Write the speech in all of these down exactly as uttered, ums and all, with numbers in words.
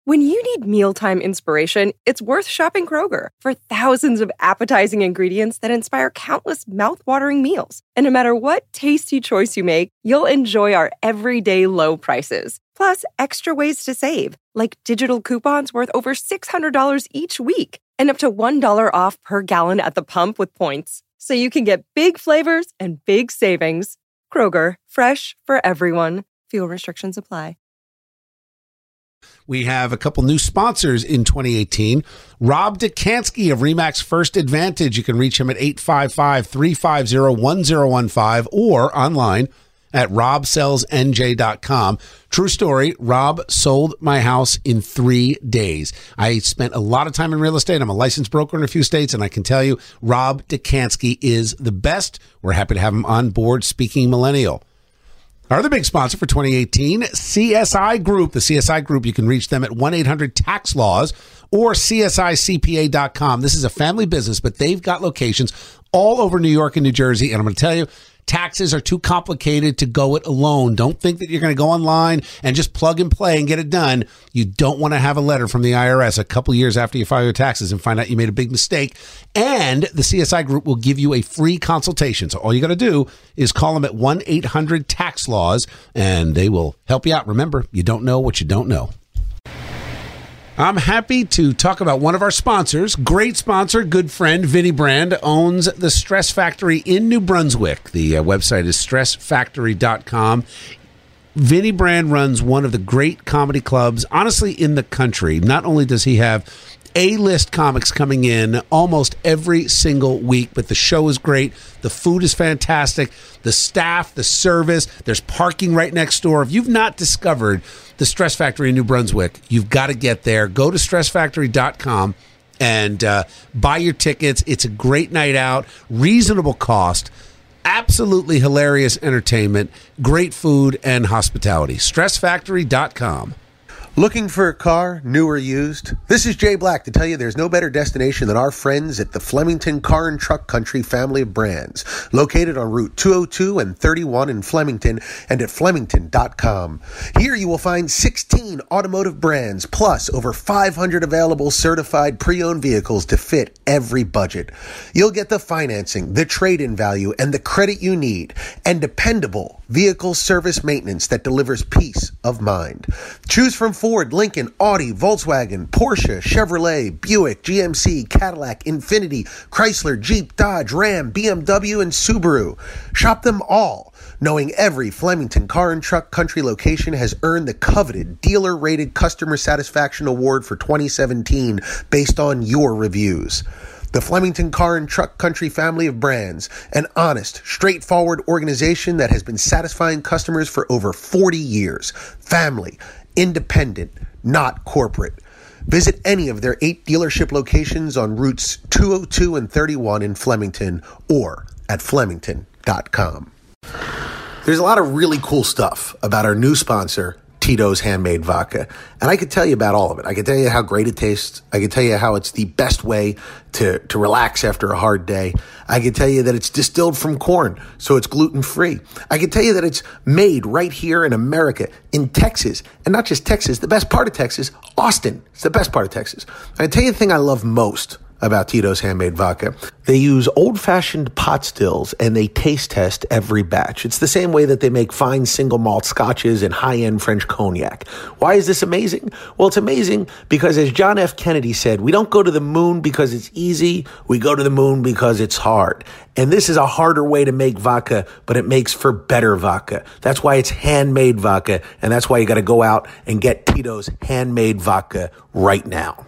When you need mealtime inspiration, it's worth shopping Kroger for thousands of appetizing ingredients that inspire countless mouth-watering meals. And no matter what tasty choice you make, you'll enjoy our everyday low prices. Plus, extra ways to save, like digital coupons worth over six hundred dollars each week and up to one dollar off per gallon at the pump with points. So you can get big flavors and big savings. Kroger, fresh for everyone. Fuel restrictions apply. We have a couple new sponsors in twenty eighteen. Rob Dekanski of RE/MAX First Advantage. You can reach him at eight five five, three five zero, one zero one five or online at rob sells n j dot com. True story, Rob sold my house in three days. I spent a lot of time in real estate. I'm a licensed broker in a few states, and I can tell you, Rob Dekanski is the best. We're happy to have him on board Speaking Millennial. Our other big sponsor for twenty eighteen, C S I Group. The C S I Group, you can reach them at one eight hundred tax laws or c s i c p a dot com. This is a family business, but they've got locations all over New York and New Jersey. And I'm going to tell you, taxes are too complicated to go it alone. Don't think that you're going to go online and just plug and play and get it done. You don't want to have a letter from the I R S a couple years after you file your taxes and find out you made a big mistake. And the C S I Group will give you a free consultation. So all you got to do is call them at one eight hundred tax laws and they will help you out. Remember, you don't know what you don't know. I'm happy to talk about one of our sponsors. Great sponsor, good friend, Vinnie Brand, owns the Stress Factory in New Brunswick. The uh, website is stress factory dot com. Vinnie Brand runs one of the great comedy clubs, honestly, in the country. Not only does he have A-list comics coming in almost every single week, but the show is great. The food is fantastic. The staff, the service, there's parking right next door. If you've not discovered the Stress Factory in New Brunswick, you've got to get there. Go to stress factory dot com and uh, buy your tickets. It's a great night out, reasonable cost, absolutely hilarious entertainment, great food and hospitality. stress factory dot com. Looking for a car, new or used? This is Jay Black to tell you there's no better destination than our friends at the Flemington Car and Truck Country family of brands, located on Route two oh two and thirty-one in Flemington and at flemington dot com. Here you will find sixteen automotive brands plus over five hundred available certified pre-owned vehicles to fit every budget. You'll get the financing, the trade-in value, and the credit you need, and dependable vehicle service maintenance that delivers peace of mind. Choose from Ford, Lincoln, Audi, Volkswagen, Porsche, Chevrolet, Buick, G M C, Cadillac, Infiniti, Chrysler, Jeep, Dodge, Ram, B M W, and Subaru. Shop them all, knowing every Flemington Car and Truck Country location has earned the coveted dealer-rated customer satisfaction award for twenty seventeen based on your reviews. The Flemington Car and Truck Country family of brands, an honest, straightforward organization that has been satisfying customers for over forty years. Family, independent, not corporate. Visit any of their eight dealership locations on routes two oh two and thirty-one in Flemington or at flemington dot com. There's a lot of really cool stuff about our new sponsor, Tito's Handmade Vodka. And I could tell you about all of it. I could tell you how great it tastes. I could tell you how it's the best way to, to relax after a hard day. I could tell you that it's distilled from corn, so it's gluten-free. I could tell you that it's made right here in America, in Texas. And not just Texas, the best part of Texas, Austin. It's the best part of Texas. I can tell you the thing I love most about Tito's Handmade Vodka. They use old-fashioned pot stills and they taste test every batch. It's the same way that they make fine single malt scotches and high-end French cognac. Why is this amazing? Well, it's amazing because, as John F. Kennedy said, we don't go to the moon because it's easy, we go to the moon because it's hard. And this is a harder way to make vodka, but it makes for better vodka. That's why it's handmade vodka, and that's why you got to go out and get Tito's Handmade Vodka right now.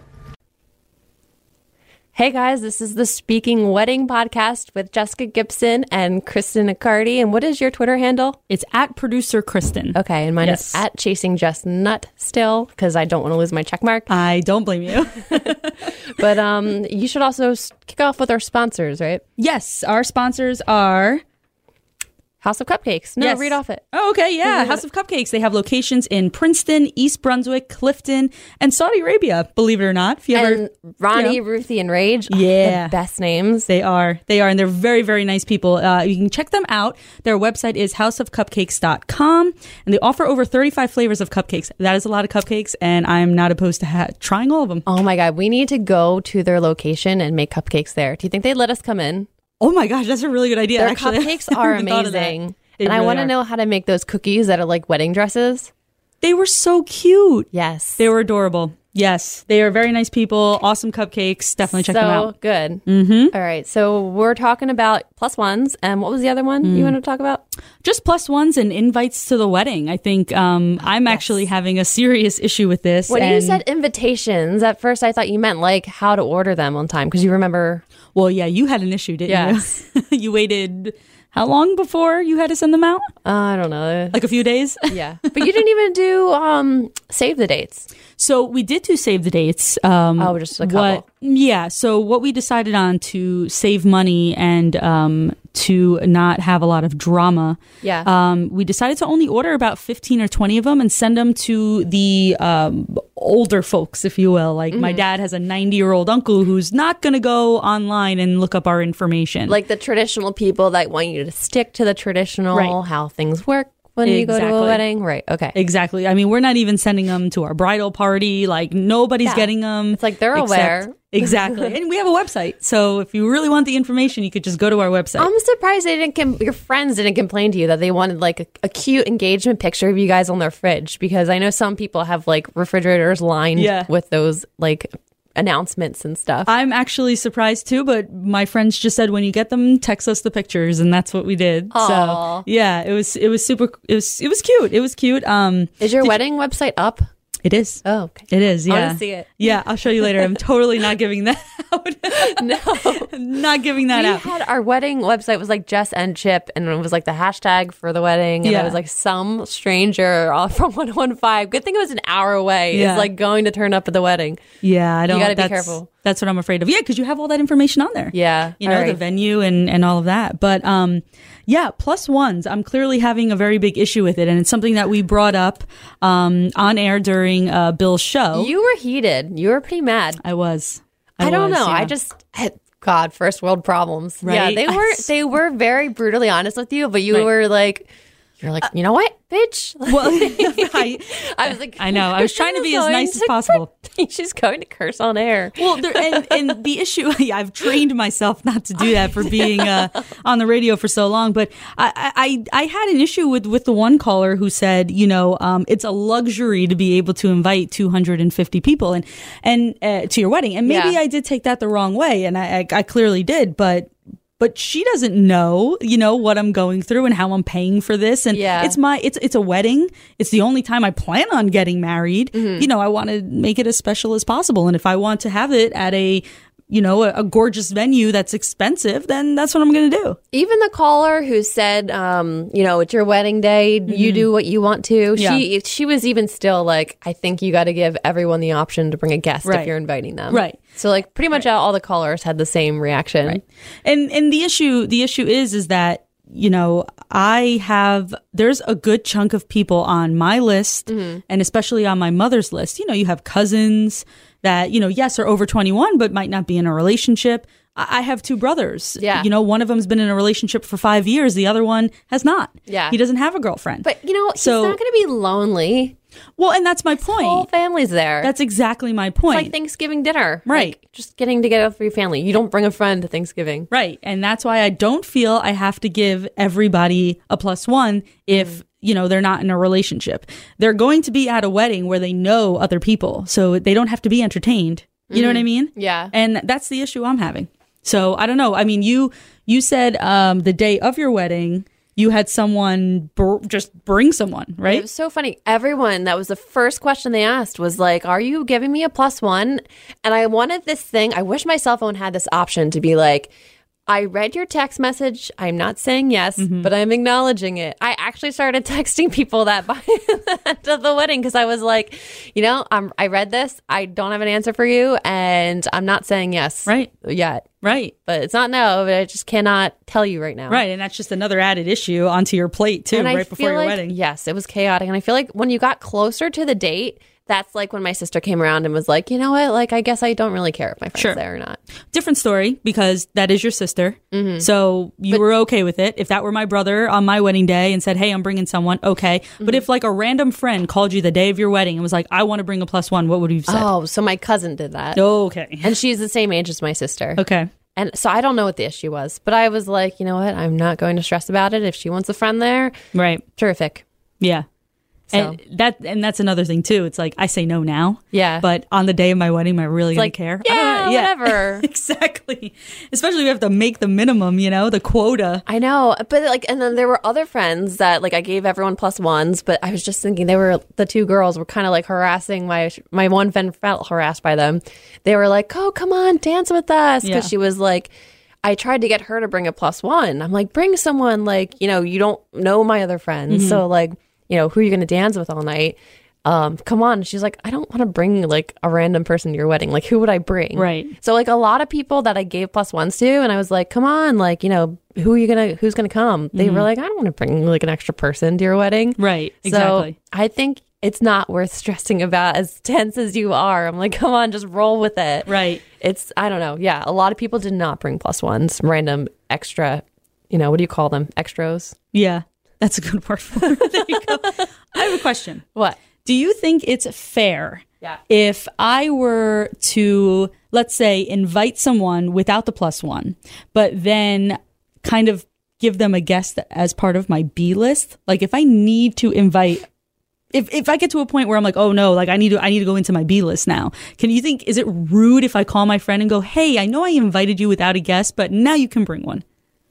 Hey guys, this is the Speaking Wedding Podcast with Jessica Gibson and Kristen Accardi. And what is your Twitter handle? It's at producer Kristen. Okay, and mine yes. is at Chasing Jess Nut still, because I don't want to lose my check mark. I don't blame you. But um, you should also kick off with our sponsors, right? Yes, our sponsors are House of Cupcakes. No, Yes. read off it. Oh, okay, yeah. House of Cupcakes. They have locations in Princeton, East Brunswick, Clifton, and Saudi Arabia, believe it or not. If you ever, And Ronnie, you know. Ruthie, and Rage. Oh, Yeah. the best names. They are. They are. And they're very, very nice people. Uh, you can check them out. Their website is house of cupcakes dot com. And they offer over thirty-five flavors of cupcakes. That is a lot of cupcakes. And I'm not opposed to ha- trying all of them. Oh my God, we need to go to their location and make cupcakes there. Do you think they'd let us come in? Oh my gosh, that's a really good idea. Their actually. cupcakes I are never thought of that. amazing. They And I really want to are. know how to make those cookies that are like wedding dresses. They were so cute. Yes. They were adorable. Yes. They are very nice people. Awesome cupcakes. Definitely check so them out. good. Mm-hmm. All right. So we're talking about plus ones. And what was the other one Mm. you wanted to talk about? Just plus ones and invites to the wedding. I think um, I'm actually having a serious issue with this. When you and- said invitations, at first I thought you meant like how to order them on time. Because you remember. Well, yeah, you had an issue, didn't Yes. you? You waited how long before you had to send them out? Uh, I don't know. Like a few days? Yeah. But you didn't even do um, save the dates. So we did do save the dates. Um, Oh, just a couple. What, yeah. So what we decided on to save money and um, to not have a lot of drama. Yeah. Um, we decided to only order about fifteen or twenty of them and send them to the um, older folks, if you will. Like my dad has a ninety year old uncle who's not going to go online and look up our information. Like the traditional people that want you to stick to the traditional, Right. how things work when you go to a Exactly. wedding. Right. Okay. Exactly. I mean, we're not even sending them to our bridal party. Like nobody's Yeah. getting them. It's like they're except- aware. Exactly. And we have a website. So if you really want the information, you could just go to our website. I'm surprised they didn't. Com- your friends didn't complain to you that they wanted like a, a cute engagement picture of you guys on their fridge, because I know some people have like refrigerators lined Yeah. with those like announcements and stuff. I'm actually surprised too, but my friends just said when you get them, text us the pictures, and that's what we did. Aw. So yeah, it was it was super. It was it was cute. It was cute. Um, Is your wedding website up? it is. Oh, okay. It is. I Yeah. wanna see it. Yeah, I'll show you later. I'm totally not giving that out. No. Not giving that We out. had our wedding website was like Jess and Chip, and it was like the hashtag for the wedding, and Yeah. it was like some stranger off from one one five. Good thing it was an hour away. Yeah. It's like going to turn up at the wedding. Yeah, I don't. gotta be that's, careful. That's what I'm afraid of. Yeah, because you have all that information on there. Yeah, you know, all the right. venue and and all of that. But um, yeah, plus ones. I'm clearly having a very big issue with it, and it's something that we brought up um on air during uh, Bill's show. You were heated. You were pretty mad. I was. I, don't was, know. yeah. I just God, first world problems. Yeah, Right? they were they were very brutally honest with you, but you Right. were like, you're like, you know what, bitch? Well, I, I was like, I know. I was trying to be as Going nice as to- possible. She's going to curse on air. Well, there, and, and the issue, yeah, I've trained myself not to do that for being uh, on the radio for so long. But I, I, I had an issue with, with the one caller who said, you know, um, it's a luxury to be able to invite two hundred fifty people and and uh, to your wedding. And maybe Yeah. I did take that the wrong way, and I, I, I clearly did, but. But she doesn't know, you know, what I'm going through and how I'm paying for this. And Yeah. it's my, it's, it's a wedding. It's the only time I plan on getting married. Mm-hmm. You know, I want to make it as special as possible. And if I want to have it at a, you know, a, a gorgeous venue that's expensive, then that's what I'm going to do. Even the caller who said, um, you know, it's your wedding day, you do what you want to. She Yeah. she was even still like, I think you got to give everyone the option to bring a guest if Right. you're inviting them. Right. So like pretty much all the callers had the same reaction. Right. And, and the issue, the issue is, is that, you know, I have, there's a good chunk of people on my list Mm-hmm. and especially on my mother's list. You know, you have cousins that, you know, yes, are over twenty-one, but might not be in a relationship. I I have two brothers. Yeah. You know, one of them's been in a relationship for five years. The other one has not. Yeah. He doesn't have a girlfriend. But you know, So- he's not going to be lonely. well, and that's my Whole point. family's there. That's exactly my It's point. like Thanksgiving dinner. Right. Like, just getting together for your family. You don't bring a friend to Thanksgiving. Right. And that's why I don't feel I have to give everybody a plus one if, you know, they're not in a relationship. They're going to be at a wedding where they know other people. So they don't have to be entertained. You know what I mean? Yeah. And that's the issue I'm having. So I don't know. I mean, you you said um, the day of your wedding, you had someone br- just bring someone, It right? was so funny. Everyone, that was the first question they asked was like, are you giving me a plus one? And I wanted this thing. I wish my cell phone had this option to be like, I read your text message. I'm not saying yes, Mm-hmm. but I'm acknowledging it. I actually started texting people that by the end of the wedding because I was like, you know, I'm, I read this. I don't have an answer for you, and I'm not saying yes Right. yet. Right. But it's not no, but I just cannot tell you right now. Right. And that's just another added issue onto your plate, too, And I right before feel your like- wedding. Yes, it was chaotic. And I feel like when you got closer to the date, that's like when my sister came around and was like, you know what? Like, I guess I don't really care if my friend's Sure. there or not. Different story because that is your sister. Mm-hmm. So you were okay with it. If that were my brother on my wedding day and said, hey, I'm bringing someone, okay. Mm-hmm. But if like a random friend called you the day of your wedding and was like, I want to bring a plus one, what would you have said? Oh, so my cousin did that. Okay. And she's the same age as my sister. Okay. And so I don't know what the issue was, but I was like, you know what? I'm not going to stress about it. If she wants a friend there, Right. terrific. Yeah. So. And that and that's another thing too. It's like I say no now. Yeah. But on the day of my wedding, am I really It's gonna like, care? yeah, I don't know. whatever. Exactly. Especially if you have to make the minimum, you know, the quota. I know, but like, and then there were other friends that like I gave everyone plus ones, but I was just thinking they were the two girls were kind of like harassing my my one friend felt harassed by them. They were like, "Oh, come on, dance with us," because Yeah. she was like, I tried to get her to bring a plus one. I'm like, bring someone like you know you don't know my other friends, Mm-hmm. so like you know who are you going to dance with all night? Um, come on. She's like, I don't want to bring like a random person to your wedding. Like, who would I bring? Right. So like a lot of people that I gave plus ones to, and I was like, come on, like, you know, who are you gonna, who's gonna come? They were like, I don't want to bring like an extra person to your wedding. Right. Exactly. So I think it's not worth stressing about as tense as you are. I'm like, come on, just roll with it. Right. It's, I don't know. Yeah. A lot of people did not bring plus ones, random extra, you know, what do you call them? Extras? Yeah. That's a good word for it. There you go. I have a question. What? Do you think it's fair Yeah. if I were to, let's say, invite someone without the plus one, but then kind of give them a guest as part of my B list? Like if I need to invite, if if I get to a point where I'm like, oh no, like I need to I need to go into my B list now. Can you think, is it rude if I call my friend and go, hey, I know I invited you without a guest, but now you can bring one?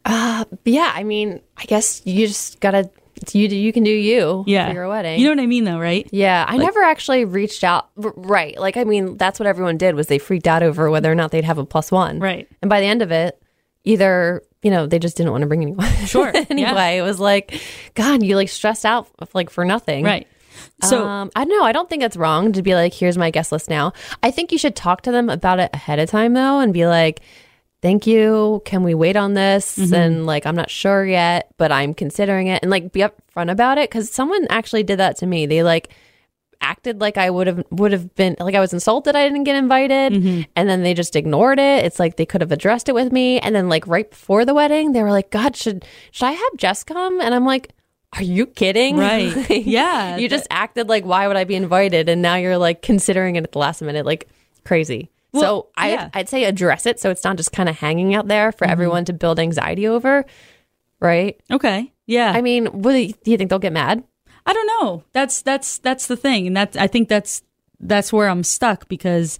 Yeah. I mean, I guess you just gotta, it's you do, you can do you Yeah. for your wedding. You know what I mean though, right? Yeah, I never actually reached out. r- Right. Like, I mean, that's what everyone did was they freaked out over whether or not they'd have a plus one. Right. And by the end of it, either, you know, they just didn't want to bring anyone. Sure. anyway, Yeah. it was like, God, you like stressed out like for nothing. Right. So um, I don't know. I don't think it's wrong to be like, here's my guest list now. I think you should talk to them about it ahead of time though and be like, thank you. Can we wait on this? Mm-hmm. And like, I'm not sure yet, but I'm considering it and like be upfront about it. Cause someone actually did that to me. They like acted like I would have, would have been like, I was insulted. I didn't get invited. Mm-hmm. And then they just ignored it. It's like, they could have addressed it with me. And then like right before the wedding, they were like, God, should, should I have Jess come? And I'm like, are you kidding? Right. Like, Yeah. You just acted like, why would I be invited? And now you're like considering it at the last minute, like crazy. Well, so I, yeah. I'd say address it so it's not just kind of hanging out there for everyone to build anxiety over, right? okay. Yeah. I mean, what do you, do you think they'll get mad? I don't know. That's that's that's the thing, and that I think that's that's where I'm stuck because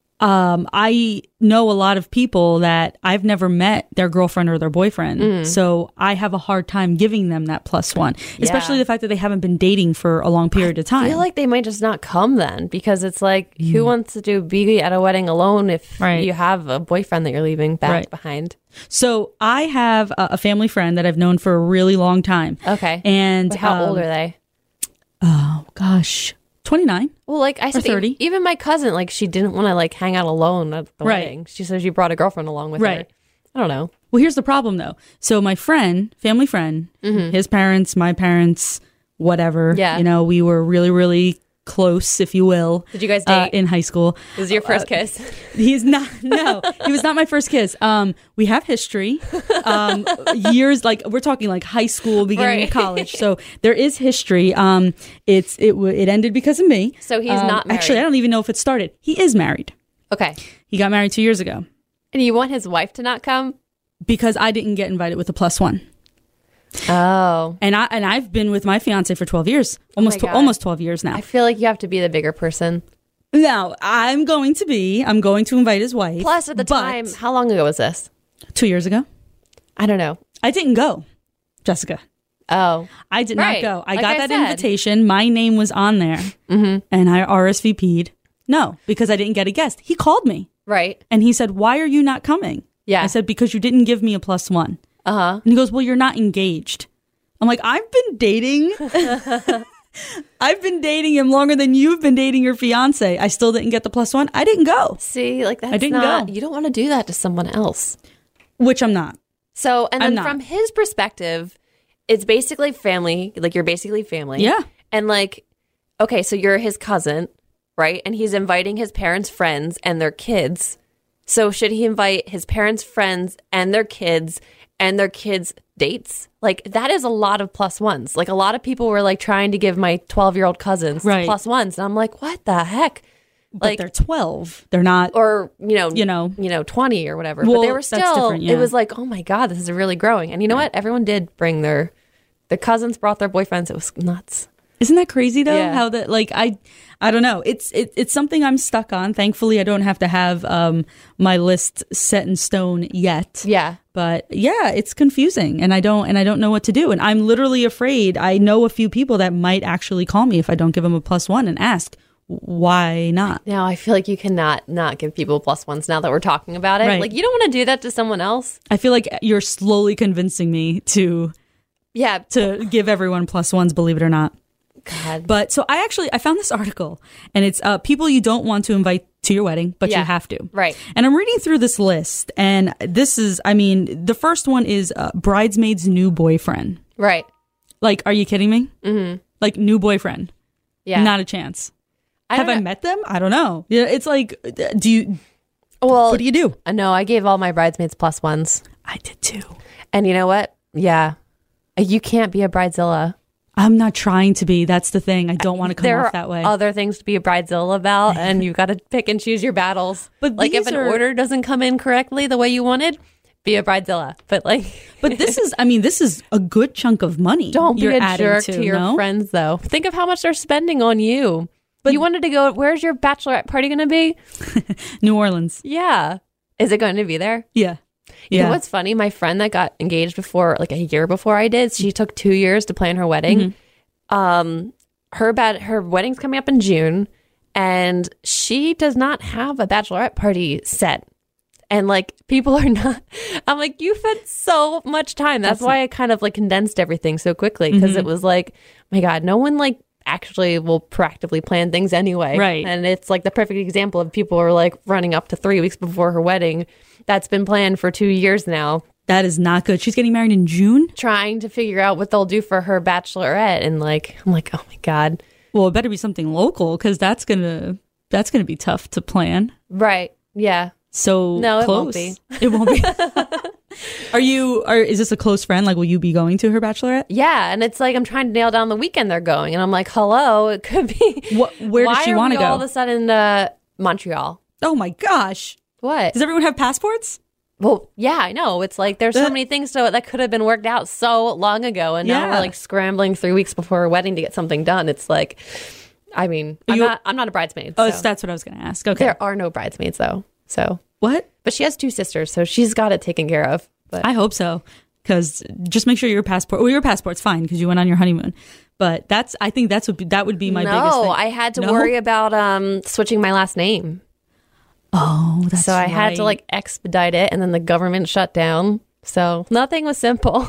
um, I know a lot of people that I've never met their girlfriend or their boyfriend, so I have a hard time giving them that plus one, especially Yeah. the fact that they haven't been dating for a long period of I time. feel like they might just not come then because it's like, who wants to do be at a wedding alone if Right. you have a boyfriend that you're leaving back Right. behind? So I have a, a family friend that I've known for a really long time. Okay. And But how old um, are they? Oh gosh, twenty-nine. Well, like I said, e- thirty. even my cousin, like she didn't want to like hang out alone at the Right. wedding. She said she brought a girlfriend along with Right. her. I don't know. Well, here's the problem though. So my friend, family friend, his parents, my parents, whatever. Yeah. You know, we were really, really close, if you will. Did you guys uh, date? in high school? This is your first kiss. He's not. No, he was not my first kiss. Um, we have history. Um, years like we're talking like high school, beginning Right. of college. So there is history. Um, it's it w- it ended because of me. So he's Um, not married. Actually, I don't even know if it started. He is married. Okay. He got married two years ago And you want his wife to not come? because I didn't get invited with a plus one. Oh. And I and I've been with my fiance for twelve years, almost my tw- God. almost twelve years now. I feel like you have to be the bigger person. Now I'm going to be. I'm going to invite his wife. Plus, at the but time, how long ago was this? two years ago, I don't know. I didn't go, Jessica. Oh. I did Right. not go. I Like got I that said. invitation. My name was on there, Mm-hmm. and I R S V P'd. No, because I didn't get a guest. He called me Right. and he said, "Why are you not coming?" Yeah. I said, because you didn't give me a plus one. Uh-huh. And he goes, well, you're not engaged. I'm like, I've been dating. I've been dating him longer than you've been dating your fiance. I still didn't get the plus one. I didn't go. See, like that's I didn't not, go. you don't want to do that to someone else. Which I'm not. So, and I'm then not. from his perspective, it's basically family. Like you're basically family. Yeah. And like, okay, so you're his cousin, right? And he's inviting his parents' friends and their kids. So should he invite his parents' friends and their kids and their kids' dates? Like that is a lot of plus ones. Like a lot of people were like trying to give my twelve-year-old cousins Right. plus ones. And I'm like, what the heck? But Like they're twelve. They're not. or you know, You know. you know, twenty or whatever. Well, but they were that's still. different, yeah. It was like, oh my god, this is really growing. And you know what? Everyone did bring their, the cousins brought their boyfriends. It was nuts. Isn't that crazy though? Yeah. How that like I I don't know. It's it, it's something I'm stuck on. Thankfully, I don't have to have um my list set in stone yet. Yeah. But yeah, it's confusing and I don't and I don't know what to do. And I'm literally afraid. I know a few people that might actually call me if I don't give them a plus one and ask why not. Now I feel like you cannot not give people plus ones now that we're talking about it. Right. Like you don't want to do that to someone else. I feel like you're slowly convincing me to Yeah. to give everyone plus ones, believe it or not. God. But so I actually I found this article and it's uh, people you don't want to invite to your wedding, but Yeah. you have to. Right. And I'm reading through this list, and this is, I mean, the first one is uh, bridesmaid's new boyfriend. Right. Like, are you kidding me? Mm-hmm. Like, new boyfriend. Yeah. Not a chance. I Have don't I know. met them? I don't know. Yeah, it's like, do you? Well, What do you do? uh, no, I gave all my bridesmaids plus ones. I did too. And you know what? Yeah. Uh, You can't be a bridezilla. I'm not trying to be. That's the thing. I don't want to come There off are that way. other things to be a bridezilla about, and you've got to pick and choose your battles. But like if these an are- order doesn't come in correctly the way you wanted, be a bridezilla. But like, But this is, I mean, this is a good chunk of money. don't you're be a adding jerk to, to your no? friends, though. Think of how much they're spending on you. But you wanted to go. Where's your bachelorette party going to be? New Orleans. Yeah, is it going to be there? Yeah. You Yeah. know what's funny? My friend that got engaged before, like a year before I did, she took two years to plan her wedding. Mm-hmm. Um, her bad her wedding's coming up in June, and she does not have a bachelorette party set. And like people are not. I'm like, you spent so much time. That's, That's why I kind of like condensed everything so quickly because Mm-hmm. it was like, my God, no one like actually will proactively plan things anyway. Right. And it's like the perfect example of people are like running up to three weeks before her wedding. That's been planned for two years now. That is not good. She's getting married in June. Trying to figure out what they'll do for her bachelorette, and like I'm like, oh my God. Well, it better be something local because that's gonna that's gonna be tough to plan. Right. Yeah. So No, it won't close. be. It won't be. Are you? Are is this a close friend? Like, will you be going to her bachelorette? Yeah. And it's like I'm trying to nail down the weekend they're going. And I'm like, hello, it could be What? Where does Why she are want to we go? all of a sudden uh Montreal? Oh my gosh! What? Does everyone have passports? Well, yeah, I know. It's like there's so many things to it that could have been worked out so long ago, and now Yeah. we're like scrambling three weeks before our wedding to get something done. It's like, I mean, I'm You- not. I'm not a bridesmaid. Oh, so. that's what I was going to ask. Okay. There are no bridesmaids though. So, What? but she has two sisters, so she's got it taken care of. But I hope so. Because just make sure your passport. Well, your passport's fine because you went on your honeymoon. But that's. I think that's what that would be my no, biggest thing. I had to No? worry about um switching my last name. Oh, that's So I had to right. like expedite it, and then the government shut down. So nothing was simple.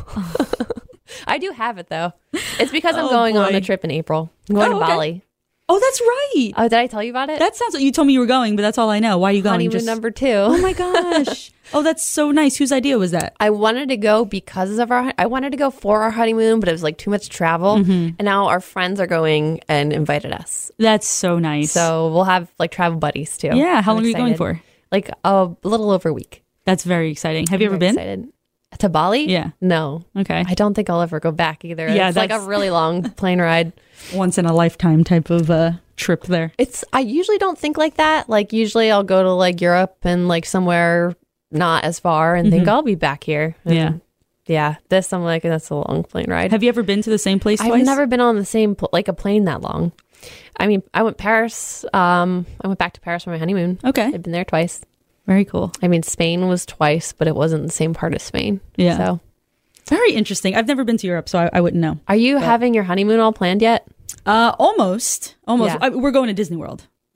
I do have it though. It's because I'm Oh, going on boy. a trip in April. I'm going Oh, to okay. Bali. Oh, that's right. Oh, did I tell you about it? That sounds. You told me you were going, but that's all I know. Why are you going? Honeymoon Just- number two. Oh my gosh. Oh, that's so nice. Whose idea was that? I wanted to go because of our. I wanted to go for our honeymoon, but it was like too much travel. Mm-hmm. And now our friends are going and invited us, That's so nice. so we'll have like travel buddies too. yeah. How I'm long are you going excited. for? Like a little over a week. That's very exciting. Have you ever Very been? excited. To Bali? Yeah. No. Okay. I don't think I'll ever go back either. Yeah, It's like a that's- really long plane ride. Once in a lifetime type of uh, trip there. It's I usually don't think like that. Like usually I'll go to like Europe and like somewhere not as far and think I'll be back here. And Yeah. Yeah. This I'm like that's a long plane ride. Have you ever been to the same place I've twice? never been on the same pl- like a plane that long. I mean, I went Paris. Um, I went back to Paris for my honeymoon. Okay. I've been there twice. Very cool. I mean, Spain was twice, but it wasn't the same part of Spain. Yeah. So, Very interesting. I've never been to Europe, so I, I wouldn't know. are you having your honeymoon all planned yet? Uh, almost. Almost. Yeah. I, we're going to Disney World.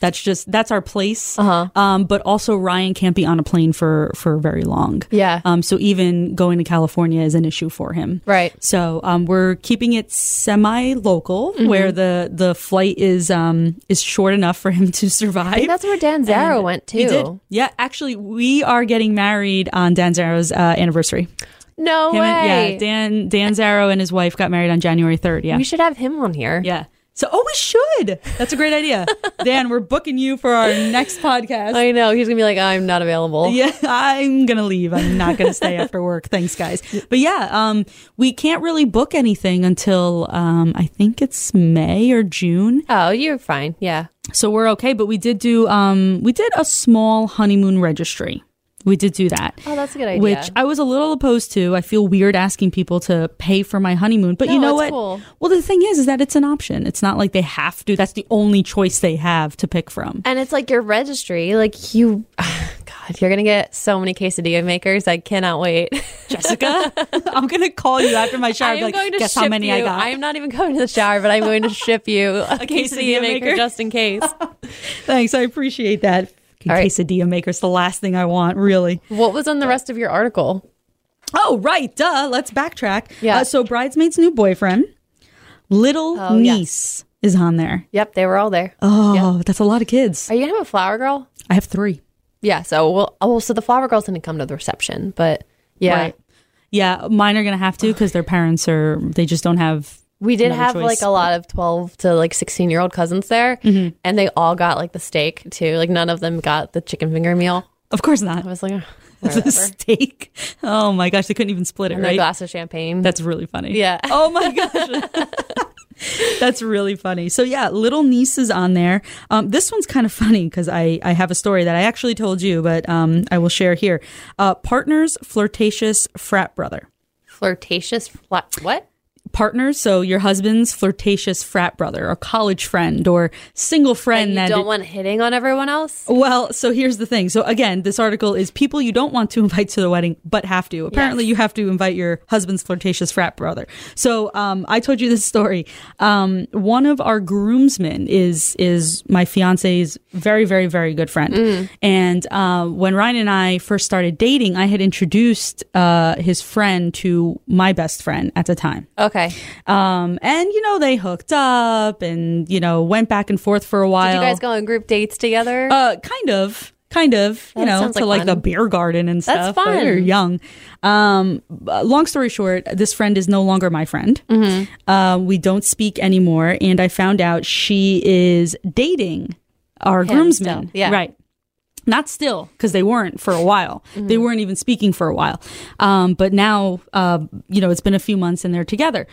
That's just that's our place. Uh-huh. Um, but also Ryan can't be on a plane for for very long. Yeah. Um, so even going to California is an issue for him. Right. So um, we're keeping it semi-local, Mm-hmm. where the the flight is um is short enough for him to survive. I think that's where Dan Zaro And went too. he did. Yeah, actually, we are getting married on Dan Zaro's uh, anniversary. No Him and- way. yeah, Dan Dan Zaro and his wife got married on January third. Yeah. We should have him on here. Yeah. So, oh, we should. That's a great idea. Dan, we're booking you for our next podcast. I know. He's going to be like, I'm not available. Yeah, I'm going to leave. I'm not going to stay after work. Thanks, guys. But yeah, um, we can't really book anything until um, I think it's May or June. Oh, you're fine. Yeah. So we're okay. But we did do, um, we did a small honeymoon registry. We did do that. Oh, that's a good idea. Which I was a little opposed to. I feel weird asking people to pay for my honeymoon. But No, you know it's what? cool. Well, the thing is, is that it's an option. It's not like they have to. That's the only choice they have to pick from. And it's like your registry. Like you, God, you're going to get so many quesadilla makers. I cannot wait. Jessica, I'm going to call you after my shower. I and am be like, going to guess ship how many you. I got? I'm not even going to the shower, but I'm going to ship you a, quesadilla, quesadilla maker, maker. just in case. Thanks. I appreciate that. All right. Quesadilla maker's the last thing I want, really. What was on the rest of your article? Oh, right. Duh. Let's backtrack. Yeah. Uh, so, Bridesmaid's new boyfriend, little Oh, yes. niece, is on there. Yep, they were all there. Oh, that's a lot of kids. Are you going to have a flower girl? I have three. Yeah, so we'll, oh, so the flower girls didn't come to the reception, but yeah. Right. Yeah, mine are going to have to because their parents are, they just don't have. We did another have choice. like a lot of twelve to like sixteen year old cousins there, Mm-hmm. and they all got like the steak too. Like none of them got the chicken finger meal. Of course not. I was like, oh, The whatever. steak. Oh my gosh, they couldn't even split it, And a right? glass of champagne. That's really funny. Yeah. Oh my gosh. That's really funny. So yeah, little niece is on there. Um, this one's kind of funny because I, I have a story that I actually told you, but um, I will share here. Uh, partner's flirtatious frat brother. Flirtatious flat. What? Partners, so your husband's flirtatious frat brother or college friend or single friend And you that don't want hitting on everyone else? Well, so here's the thing. So again, this article is people you don't want to invite to the wedding, but have to. Apparently, Yes. you have to invite your husband's flirtatious frat brother. So um, I told you this story. Um, one of our groomsmen is is my fiance's very, very, very good friend. Mm. And uh, when Ryan and I first started dating, I had introduced uh, his friend to my best friend at the time. Okay. Um, and, you know, they hooked up and, you know, went back and forth for a while. Did you guys go on group dates together? Uh, kind of, kind of, you That know, sounds to like like fun. a beer garden and That's stuff. but fun. We were young. Um, uh, long story short, this friend is no longer my friend. Mm-hmm. Uh, we don't speak anymore. And I found out she is dating our Him groomsman. still, yeah. Right. Not still, because they weren't for a while. Mm-hmm. They weren't even speaking for a while. Um, but now, uh, you know, it's been a few months and they're together.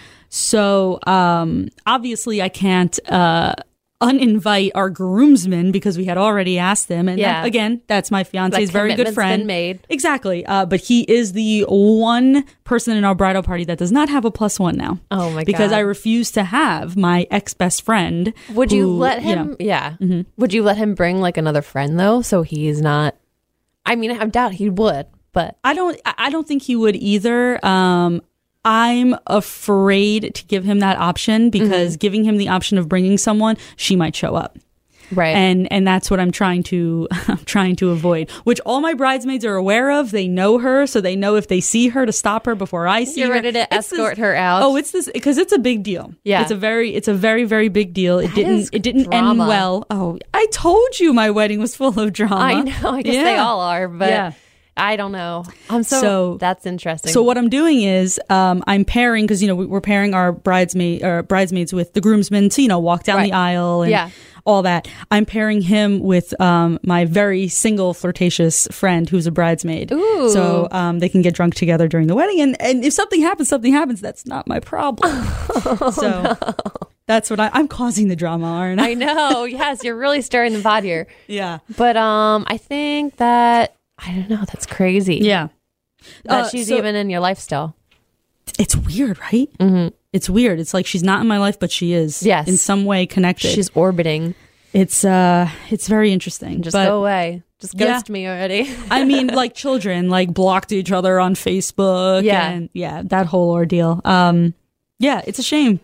So um, obviously, I can't uh, uninvite our groomsmen because we had already asked them. And Yeah. that- again, that's my fiance's Like, very good commitment's friend. been made. Exactly. Uh, but he is the one person in our bridal party that does not have a plus one now. Oh my Because God. I refuse to have my ex best friend. Would you who, let you him? know, yeah. Would you let him bring like another friend though, so he's not? I mean, I doubt he would, but I don't. I I don't think he would either. Um, I'm afraid to give him that option because giving him the option of bringing someone, she might show up, right. and and that's what I'm trying to I'm trying to avoid. Which all my bridesmaids are aware of. They know her, so they know if they see her to stop her before I see You're her. ready to It's escort this- her out. Oh, it's this because it's a big deal. Yeah. it's a very it's a very very big deal. It That didn't is it didn't drama. end well. Oh, I told you my wedding was full of drama. I know. I guess they Yeah. all are, but Yeah. I don't know. I'm so, So- that's interesting. So what I'm doing is um, I'm pairing because you know we- we're pairing our bridesmaid or bridesmaids with the groomsmen to you know walk down Right. the aisle and Yeah. all that. I'm pairing him with um, my very single flirtatious friend who's a bridesmaid. Ooh. So um, they can get drunk together during the wedding, and and if something happens, something happens. That's not my problem. Oh, so that's what I, I'm causing the drama, aren't I? I know. Yes, you're really stirring the pot here. Yeah. But um, I think that I don't know. That's crazy. Yeah. That Uh, she's so- even in your life still. It's weird, right? Mm-hmm. It's weird. It's like she's not in my life, but she is. Yes. In some way connected. She's orbiting. It's uh, it's very interesting. Just but, go away. Just Yeah. ghost me already. I mean, like children, like blocked each other on Facebook. Yeah. And yeah, that whole ordeal. Um, yeah, it's a shame, but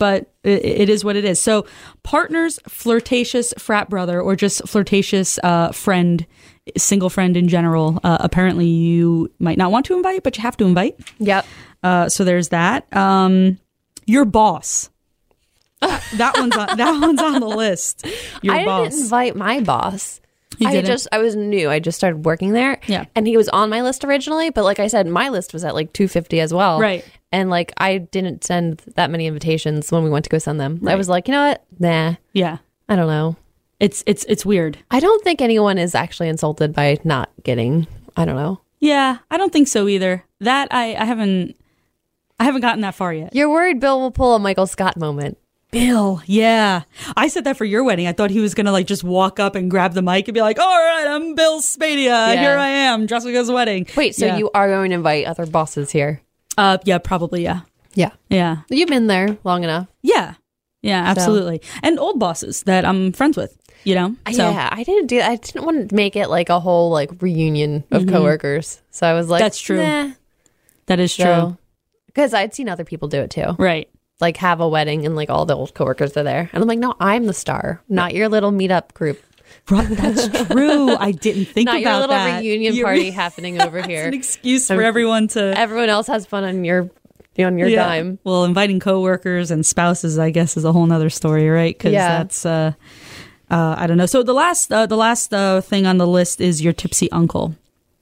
it, it is what it is. So partners, flirtatious frat brother, or just flirtatious uh, friend, single friend in general. Uh, apparently, you might not want to invite, but you have to invite. Yep. Uh, so there's that. Um, your boss. that one's on, that one's on the list. Your I boss. didn't invite my boss. You I didn't? just I was new. I just started working there. Yeah. And he was on my list originally, but like I said, my list was at like two fifty as well. Right. And like I didn't send that many invitations when we went to go send them. I Right. was like, you know what? Nah. Yeah. I don't know. It's it's it's weird. I don't think anyone is actually insulted by not getting. I don't know. Yeah, I don't think so either. That I, I haven't I haven't gotten that far yet. You're worried Bill will pull a Michael Scott moment. Bill, yeah. I said that for your wedding. I thought he was going to like just walk up and grab the mic and be like, all right, I'm Bill Spadia. Yeah. Here I am, Jessica's wedding. Wait, so Yeah. you are going to invite other bosses here? Uh, yeah, probably, yeah. Yeah. Yeah. You've been there long enough. Yeah. Yeah, absolutely. And old bosses that I'm friends with, you know? So Yeah, I didn't do. I didn't want to make it like a whole like reunion of coworkers. So I was like, That's true. Nah. that is true. Because I'd seen other people do it too. Right. Like have a wedding and like all the old coworkers are there, and I'm like, no, I'm the star, not your little meetup group, Right, that's true. I didn't think not about your little that. reunion You're- party happening over It's here. an excuse for everyone to Everyone else has fun on your on your Yeah. dime. Well, inviting coworkers and spouses, I guess, is a whole nother story, right? Because Yeah. that's, uh, uh, I don't know. So the last, uh, the last uh, thing on the list is your tipsy uncle.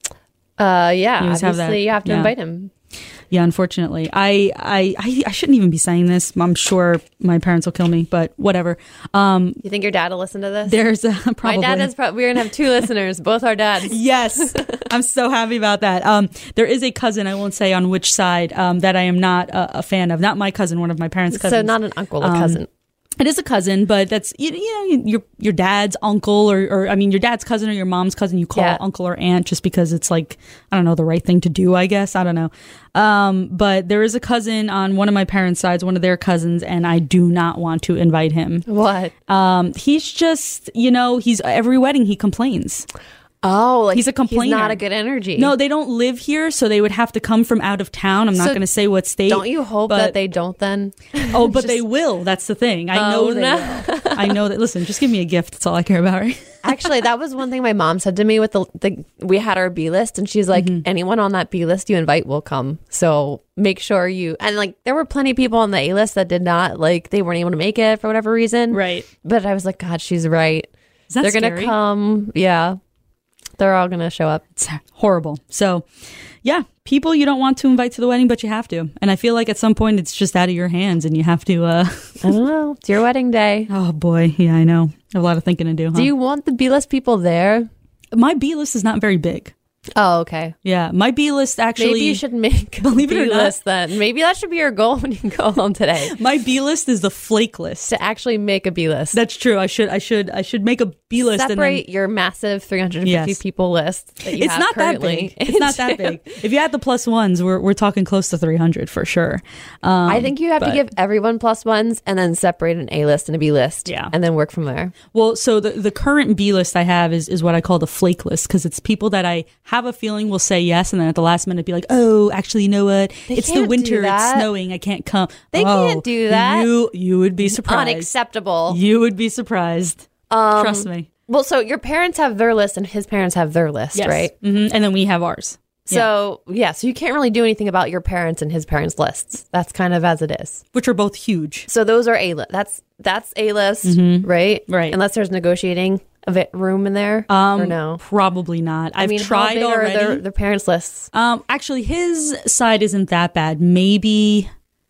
Uh, yeah, You always obviously have that. you have to Yeah. invite him. Yeah, unfortunately, I, I, I, I shouldn't even be saying this. I'm sure my parents will kill me, but whatever. Um, You think your dad will listen to this? there's a, probably. My dad is. Pro- we're gonna have two listeners, both our dads. Yes, I'm so happy about that. Um, there is a cousin, I won't say on which side, um, that I am not a, a fan of. Not my cousin, one of my parents' cousins. So not an uncle, a Um, cousin. It is a cousin, but that's you, you know your your dad's uncle or, or I mean your dad's cousin or your mom's cousin. You call Yeah. uncle or aunt just because it's like I don't know the right thing to do. I guess I don't know. Um, but there is a cousin on one of my parents' sides, one of their cousins, and I do not want to invite him. What? Um, he's just you know he's every wedding he complains. Oh, like He's a complainer. He's not a good energy. No, they don't live here, so they would have to come from out of town. I'm not So going to say what state. Don't you hope but- that they don't then? Oh, but they will. That's the thing. I know Oh, they no. will. I know that. Listen, just give me a gift. That's all I care about, right? Actually, that was one thing my mom said to me with the, the we had our B list, and she's like, Mm-hmm. anyone on that B list you invite will come. So make sure you and like there were plenty of people on the A list that did not like they weren't able to make it for whatever reason. Right. But I was like, God, she's right. Is that They're gonna scary? come. Yeah, they're all gonna show up. It's horrible. So, yeah, people you don't want to invite to the wedding, but you have to. And I feel like at some point it's just out of your hands, and you have to. uh I don't know. It's your wedding day. Oh boy, yeah, I know. I have a lot of thinking to do. Huh? Do you want the B list people there? My B list is not very big. Oh, okay. Yeah, my B list actually. Maybe you should make Believe it or a not- list then. Maybe that should be your goal when you go home today. My B list is the flake list. To actually make a B list. That's true. I should. I should. I should make a B list. Separate and then, your massive three hundred fifty Yes. people list that you it's have not currently. that big. It's not that big. If you add the plus ones, we're we're talking close to three hundred for sure. Um, I think you have to but- give everyone plus ones and then separate an A list and a B list. Yeah. And then work from there. Well, so the, the current B list I have is, is what I call the flake list because it's people that I have a feeling will say yes and then at the last minute be like, oh, actually, you know what? They it's the can't do winter. It's that. snowing. I can't come. They Oh, can't do that. You you would be surprised. Unacceptable. You would be surprised. Um, Trust me. Well, so your parents have their list and his parents have their list, Yes. right? hmm And then we have ours. So, yeah, so you can't really do anything about your parents and his parents' lists. That's kind of as it is. Which are both huge. So those are A list. That's that's A list, right? Right. Unless there's negotiating of it room in there, Um, or no? Probably not. I've I mean, how tried big already. Are their, their parents' lists? Um, actually, his side isn't that bad. Maybe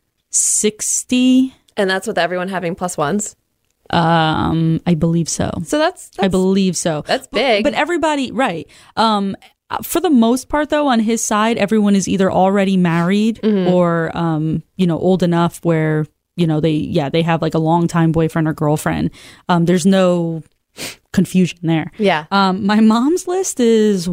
sixty. And that's with everyone having plus ones. Um, I believe so. So that's, that's I believe so. that's But- big. But, everybody, right? Um, for the most part, though, on his side, everyone is either already married Mm-hmm. or, um, you know, old enough where you know they, yeah, they have like a longtime boyfriend or girlfriend. Um, there's no confusion there. Yeah. Um, my mom's list is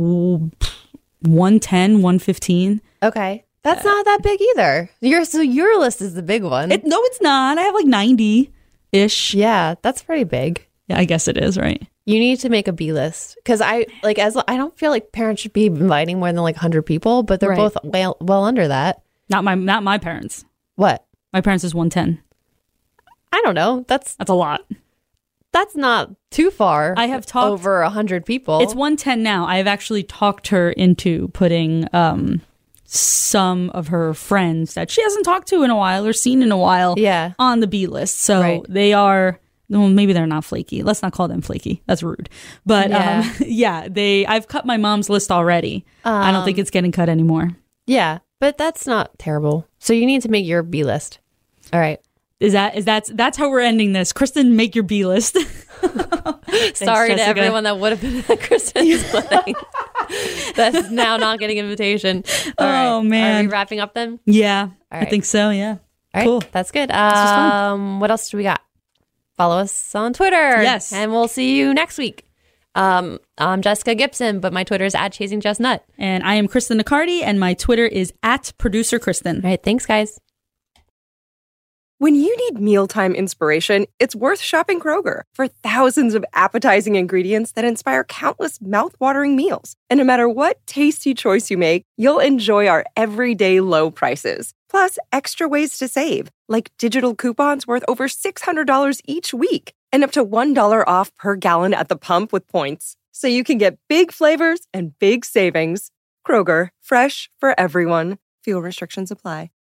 one ten, one fifteen. Okay. That's not that big either. Your so your list is the big one. It, no, it's not. I have like ninety ish. yeah, that's pretty big. Yeah, I guess it is, right? You need to make a B list because I like as I don't feel like parents should be inviting more than like one hundred people, but they're Right. both well well under that. Not my not my parents. What? My parents is one ten. I don't know. That's That's a lot. that's not too far. I have talked over a hundred people. It's one ten now. I have actually talked her into putting um, some of her friends that she hasn't talked to in a while or seen in a while Yeah. on the B list. So Right. they are, well, maybe they're not flaky. Let's not call them flaky. That's rude. But Yeah. um, yeah, they. I've cut my mom's list already. I don't think Um, it's getting cut anymore. Yeah, but that's not terrible. So you need to make your B list. All right. Is that is that that's how we're ending this? Kristen, make your B list. Sorry to Jessica. everyone that would have been at Kristen's wedding. That's now not getting an invitation. All right. Oh, man. Are we wrapping up then? Yeah, All I right. think so. Yeah. All right. Cool. That's good. was fun. Um, what else do we got? Follow us on Twitter. Yes. And we'll see you next week. Um, I'm Jessica Gibson, but my Twitter is at Chasing Just Nut. And I am Kristen Nicardi, and my Twitter is at Producer Kristen. All right. Thanks, guys. When you need mealtime inspiration, it's worth shopping Kroger for thousands of appetizing ingredients that inspire countless mouthwatering meals. And no matter what tasty choice you make, you'll enjoy our everyday low prices. Plus, extra ways to save, like digital coupons worth over six hundred dollars each week and up to one dollar off per gallon at the pump with points. So you can get big flavors and big savings. Kroger, fresh for everyone. Fuel restrictions apply.